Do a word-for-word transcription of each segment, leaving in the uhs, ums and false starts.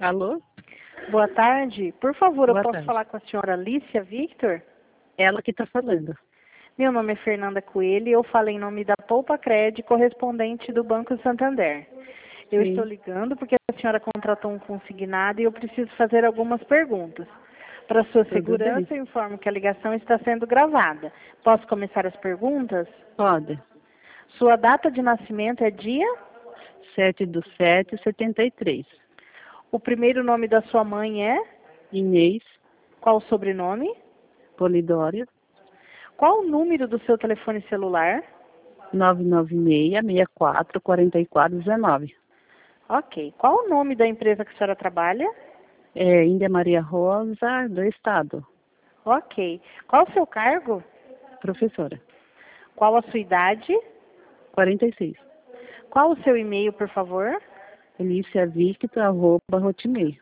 Alô? Boa tarde. Por favor, eu Boa posso tarde. falar com a senhora Alicia Victor? Ela que está falando. Meu nome é Fernanda Coelho e eu falo em nome da Poupa Cred, correspondente do Banco Santander. Eu Sim. estou ligando porque a senhora contratou um consignado e eu preciso fazer algumas perguntas. Para sua Tudo segurança, bem. eu informo que a ligação está sendo gravada. Posso começar as perguntas? Pode. Sua data de nascimento é dia? sete do sete, setenta e três. O primeiro nome da sua mãe é? Inês Qual o sobrenome? Polidório, Qual o número do seu telefone celular? nove nove seis, seis quatro, quatro quatro um nove. Ok. Qual o nome da empresa que a senhora trabalha? É Índia Maria Rosa, do Estado. Ok. Qual o seu cargo? Professora. Qual a sua idade? quarenta e seis. Qual o seu e-mail, por favor? Alicia Victor, arroba, hotmail.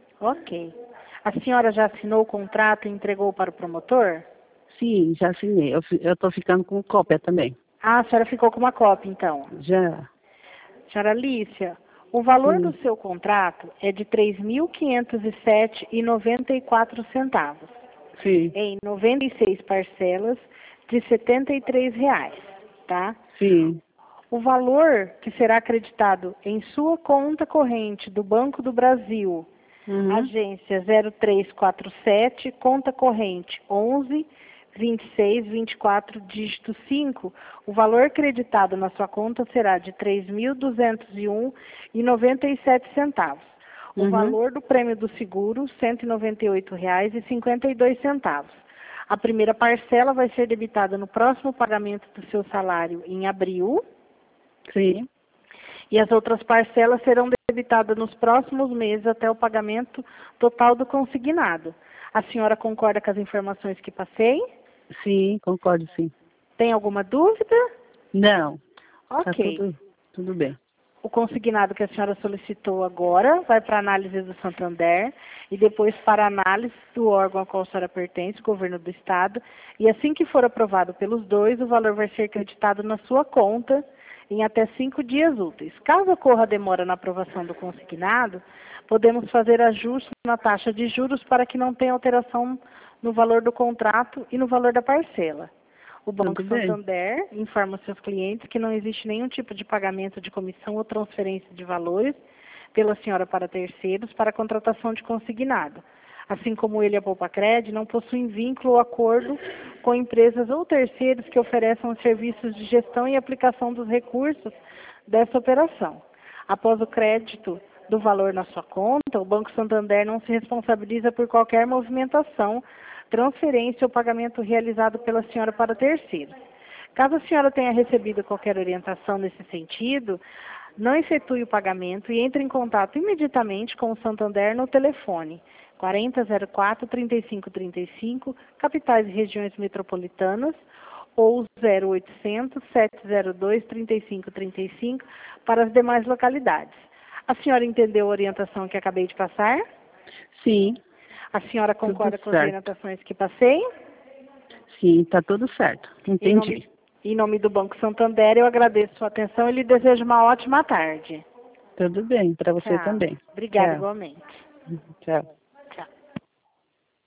Ok. A senhora já assinou o contrato e entregou para o promotor? Sim, já assinei. Eu estou ficando com cópia também. Ah, a senhora ficou com uma cópia, então. Já. Senhora Alicia, o valor do Sim. seu contrato é de três mil quinhentos e sete reais e noventa e quatro centavos, Sim. em noventa e seis parcelas de setenta e três reais, tá? Sim. O valor que será acreditado em sua conta corrente do Banco do Brasil, Uhum. agência zero três quatro sete, conta corrente onze, vinte e seis, vinte e quatro, dígito cinco, o valor creditado na sua conta será de três mil duzentos e um reais e noventa e sete centavos. O Uhum. valor do prêmio do seguro, cento e noventa e oito reais e cinquenta e dois centavos. A primeira parcela vai ser debitada no próximo pagamento do seu salário em abril. Sim. E as outras parcelas serão debitadas nos próximos meses até o pagamento total do consignado. A senhora concorda com as informações que passei? Sim, concordo, sim. Tem alguma dúvida? Não, tá Ok. tudo, tudo bem. O consignado que a senhora solicitou agora vai para análise do Santander e depois para análise do órgão ao qual a senhora pertence, o governo do estado. E assim que for aprovado pelos dois, o valor vai ser creditado na sua conta em até cinco dias úteis. Caso ocorra demora na aprovação do consignado, podemos fazer ajustes na taxa de juros para que não tenha alteração no valor do contrato e no valor da parcela. O Banco Tudo bem. Santander informa seus clientes que não existe nenhum tipo de pagamento de comissão ou transferência de valores pela senhora para terceiros para a contratação de consignado. Assim como ele e a Poupa Cred não possuem vínculo ou acordo com empresas ou terceiros que ofereçam os serviços de gestão e aplicação dos recursos dessa operação. Após o crédito do valor na sua conta, o Banco Santander não se responsabiliza por qualquer movimentação, transferência ou pagamento realizado pela senhora para terceiros. Caso a senhora tenha recebido qualquer orientação nesse sentido, não efetue o pagamento e entre em contato imediatamente com o Santander no telefone quarenta, zero quatro, trinta e cinco, trinta e cinco, capitais e regiões metropolitanas, ou zero oitocentos, setecentos e dois, trinta e cinco, trinta e cinco para as demais localidades. A senhora entendeu a orientação que acabei de passar? Sim, A senhora concorda tudo com as certo. orientações que passei? Sim, tá tudo certo. Em Entendi. nome, em nome do Banco Santander, eu agradeço sua atenção e lhe desejo uma ótima tarde. Tudo bem, para você Tchau. também. Obrigada Tchau. igualmente. Tchau.